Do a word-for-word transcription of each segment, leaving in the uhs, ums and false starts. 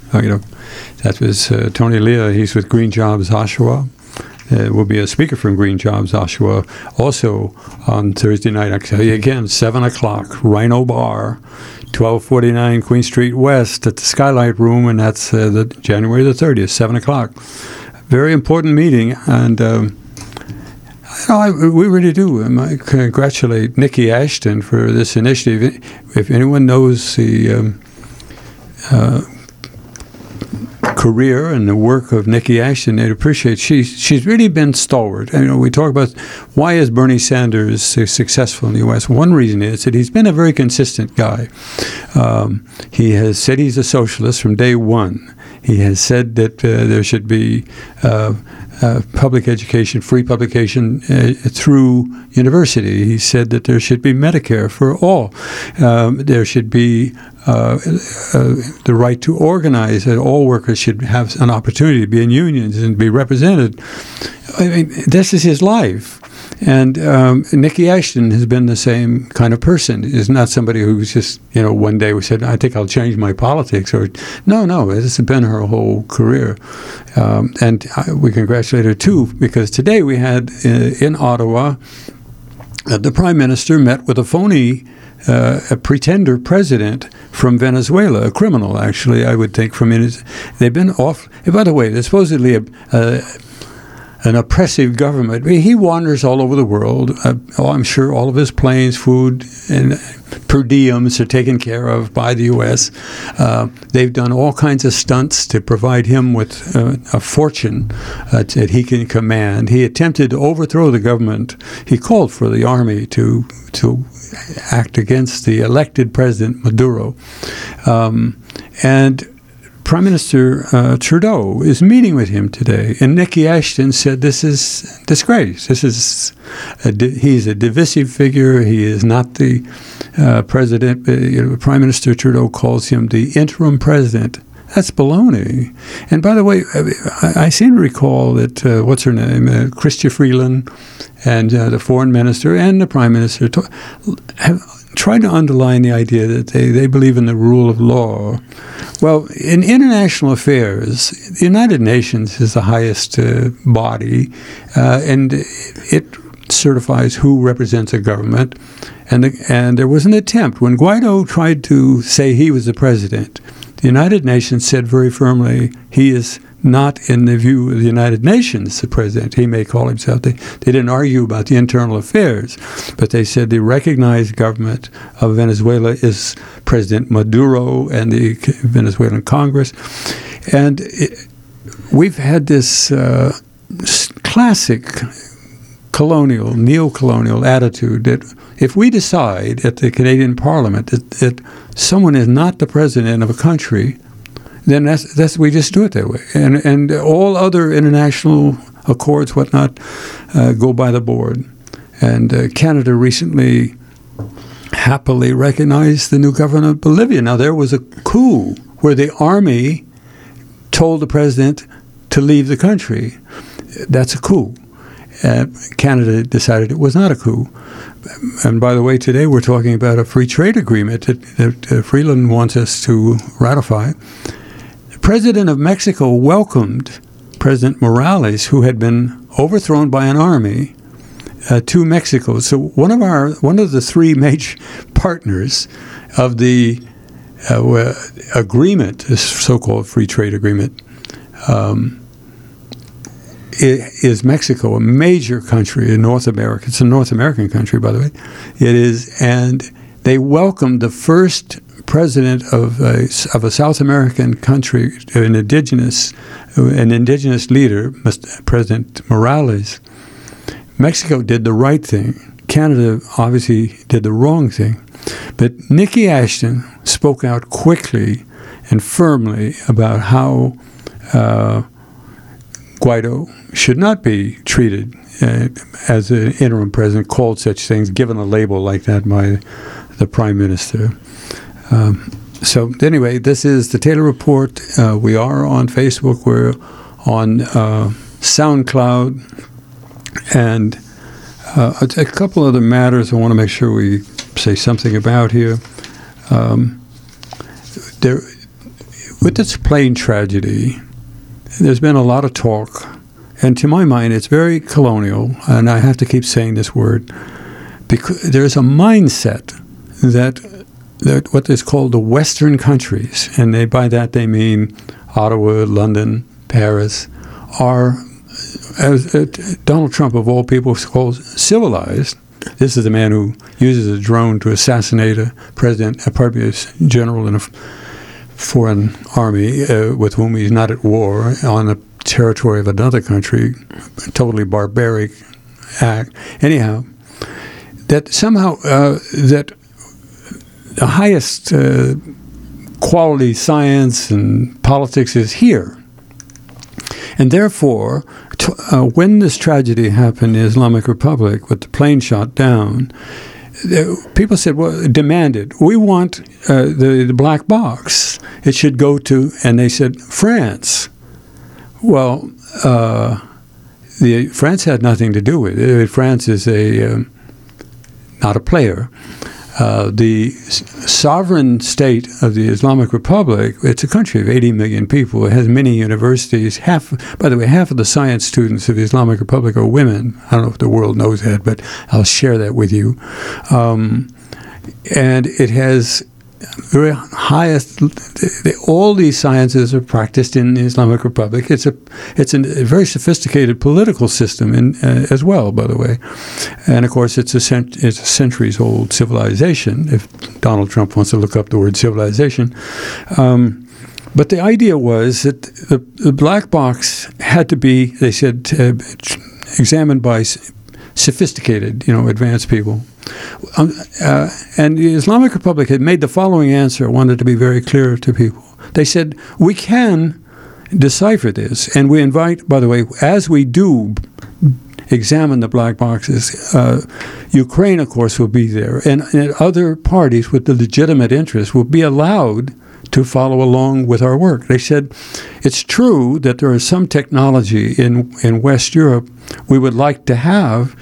Uh, you know, that was uh, Tony Leah. He's with Green Jobs Oshawa. Uh, will be a speaker from Green Jobs Oshawa also on Thursday night. I tell you again, seven o'clock, Rhino Bar, twelve forty-nine Queen Street West at the Skylight Room, and that's uh, the January the thirtieth, seven o'clock. Very important meeting, and um, you know, I, we really do. Um, I congratulate Nikki Ashton for this initiative. If anyone knows the um, uh, career and the work of Nikki Ashton, they'd appreciate. She's she's really been stalwart. You know, we talk about why is Bernie Sanders so successful in the U S. One reason is that he's been a very consistent guy. Um, he has said he's a socialist from day one. He has said that uh, there should be uh, uh, public education, free publication uh, through university. He said that there should be Medicare for all. Um, there should be uh, uh, the right to organize, that all workers should have an opportunity to be in unions and be represented. I mean, this is his life. And um, Nikki Ashton has been the same kind of person. Is not somebody who's just, you know, one day we said, I think I'll change my politics. Or no, no, this has been her whole career. Um, and I, we congratulate her, too, because today we had uh, in Ottawa, uh, the Prime Minister met with a phony, uh, a pretender president from Venezuela, a criminal, actually, I would think. From his, they've been off. By the way, there's supposedly a... a an oppressive government. I mean, he wanders all over the world. Uh, oh, I'm sure all of his planes, food, and per diems are taken care of by the U S. Uh, they've done all kinds of stunts to provide him with uh, a fortune uh, that he can command. He attempted to overthrow the government. He called for the army to to act against the elected president, Maduro. Um, and Prime Minister uh, Trudeau is meeting with him today, and Nikki Ashton said this is disgrace. This is a di- he's a divisive figure. He is not the uh, president. Uh, you know, Prime Minister Trudeau calls him the interim president. That's baloney. And by the way, I, I seem to recall that uh, what's her name, uh, Chrystia Freeland, and uh, the foreign minister and the prime minister to- have tried to underline the idea that they, they believe in the rule of law. Well, in international affairs, the United Nations is the highest uh, body, uh, and it certifies who represents a government. And the, and there was an attempt when Guaido tried to say he was the president. The United Nations said very firmly he is not, in the view of the United Nations, the president. He may call himself. They, they didn't argue about the internal affairs, but they said the recognized government of Venezuela is President Maduro and the Venezuelan Congress. And it, we've had this uh, classic colonial, neo-colonial attitude that if we decide at the Canadian Parliament that, that someone is not the president of a country, then that's that's we just do it that way, and and all other international accords, whatnot, uh, go by the board. And uh, Canada recently happily recognized the new government of Bolivia. Now there was a coup where the army told the president to leave the country. That's a coup. Uh, Canada decided it was not a coup. And by the way, today we're talking about a free trade agreement that, that uh, Freeland wants us to ratify. The president of Mexico welcomed President Morales, who had been overthrown by an army, uh, to Mexico. So one of our one of the three major partners of the uh, agreement, this so-called free trade agreement, um, is Mexico, a major country in North America. It's a North American country, by the way. It is, and they welcomed the first president of a, of a South American country, an indigenous, an indigenous leader, President Morales. Mexico did the right thing. Canada obviously did the wrong thing. But Nikki Ashton spoke out quickly and firmly about how uh, Guaido should not be treated uh, as an interim president, called such things, given a label like that by the Prime Minister. Um, so anyway, this is the Taylor Report. Uh, we are on Facebook. We're on uh, SoundCloud. And uh, a, a couple other matters I want to make sure we say something about here. Um, there. with this plane tragedy, there's been a lot of talk, and to my mind, it's very colonial, and I have to keep saying this word, because there's a mindset that, that what is called the Western countries, and they, by that they mean Ottawa, London, Paris, are, as uh, Donald Trump of all people calls civilized. This is the man who uses a drone to assassinate a president, a previous general in a foreign army uh, with whom he's not at war on the territory of another country, a totally barbaric act. Anyhow, that somehow uh, that the highest uh, quality science and politics is here. And therefore, t- uh, when this tragedy happened in the Islamic Republic with the plane shot down, people said, well, demanded, we want uh, the, the black box. It should go to, and they said, France. Well, uh, the France had nothing to do with it. France is a um, not a player. Uh, the s- sovereign state of the Islamic Republic, it's a country of eighty million people. It has many universities. Half, by the way, half of the science students of the Islamic Republic are women. I don't know if the world knows that, but I'll share that with you. Um, and it has very highest, all these sciences are practiced in the Islamic Republic. It's a it's a very sophisticated political system in, uh, as well, by the way. And of course, it's a, cent- it's a centuries-old civilization, if Donald Trump wants to look up the word civilization. Um, but the idea was that the, the black box had to be, they said, uh, examined by sophisticated, you know, advanced people. Um, uh, and the Islamic Republic had made the following answer, I wanted to be very clear to people. They said, we can decipher this, and we invite, by the way, as we do examine the black boxes, uh, Ukraine, of course, will be there, and, and other parties with the legitimate interest will be allowed to follow along with our work. They said, it's true that there is some technology in, in West Europe we would like to have,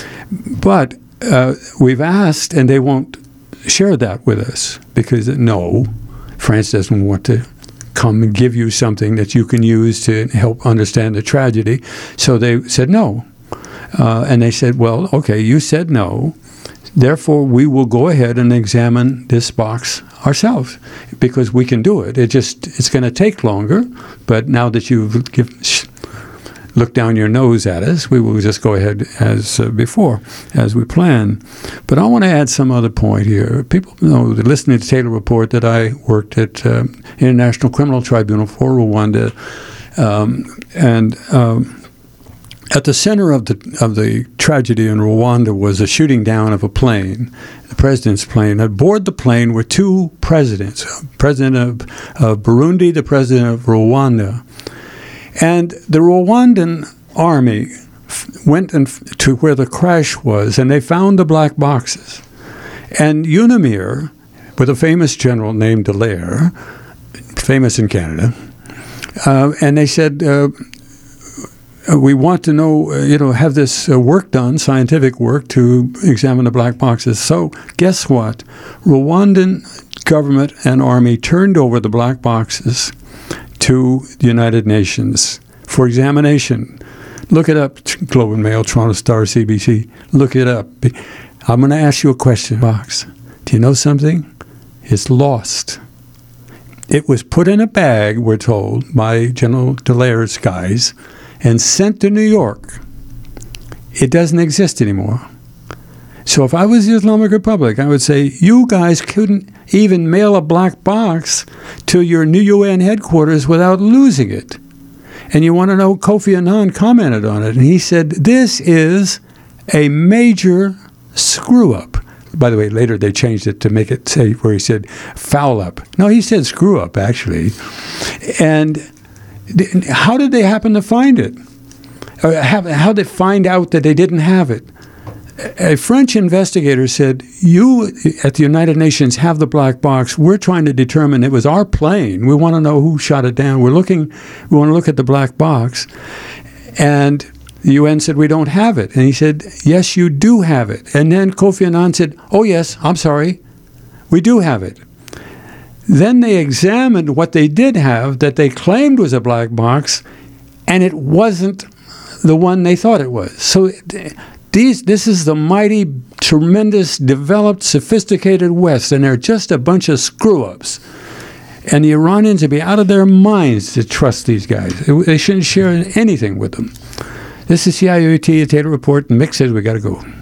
but uh, we've asked, and they won't share that with us, because, no, France doesn't want to come and give you something that you can use to help understand the tragedy. So they said no. Uh, and they said, well, okay, you said no. Therefore, we will go ahead and examine this box ourselves, because we can do it. It just, it's going to take longer. But now that you've give, sh- looked down your nose at us, we will just go ahead as uh, before, as we plan. But I want to add some other point here. People know, listening to the Taylor Report, that I worked at uh, International Criminal Tribunal for Rwanda, um, and um, at the center of the of the tragedy in Rwanda was a shooting down of a plane, the president's plane. Aboard the plane were two presidents, president of, of Burundi, the president of Rwanda. And the Rwandan army f- went and f- to where the crash was, and they found the black boxes. And UNAMIR, with a famous general named Dallaire, famous in Canada, uh, and they said, uh, we want to know, uh, you know, have this uh, work done, scientific work, to examine the black boxes. So guess what? Rwandan government and army turned over the black boxes to the United Nations for examination. Look it up, Globe and Mail, Toronto Star, C B C. Look it up. I'm going to ask you a question, box. Do you know something? It's lost. It was put in a bag, we're told, by General Dallaire's guys, and sent to New York. It doesn't exist anymore. So if I was the Islamic Republic, I would say, you guys couldn't even mail a black box to your new U N headquarters without losing it. And you want to know, Kofi Annan commented on it, and he said, this is a major screw-up. By the way, later they changed it to make it say, where he said, foul up. No, he said screw up, actually. And th- how did they happen to find it? Or have, how did they find out that they didn't have it? A French investigator said, you at the United Nations have the black box. We're trying to determine it was our plane. We want to know who shot it down. We're looking, we want to look at the black box. And the U N said, we don't have it. And he said, yes, you do have it. And then Kofi Annan said, oh, yes, I'm sorry. We do have it. Then they examined what they did have that they claimed was a black box, and it wasn't the one they thought it was. So these, this is the mighty, tremendous, developed, sophisticated West, and they're just a bunch of screw-ups. And the Iranians would be out of their minds to trust these guys. They shouldn't share anything with them. This is C I A T, a Taylor Report, and Mick says we got to go.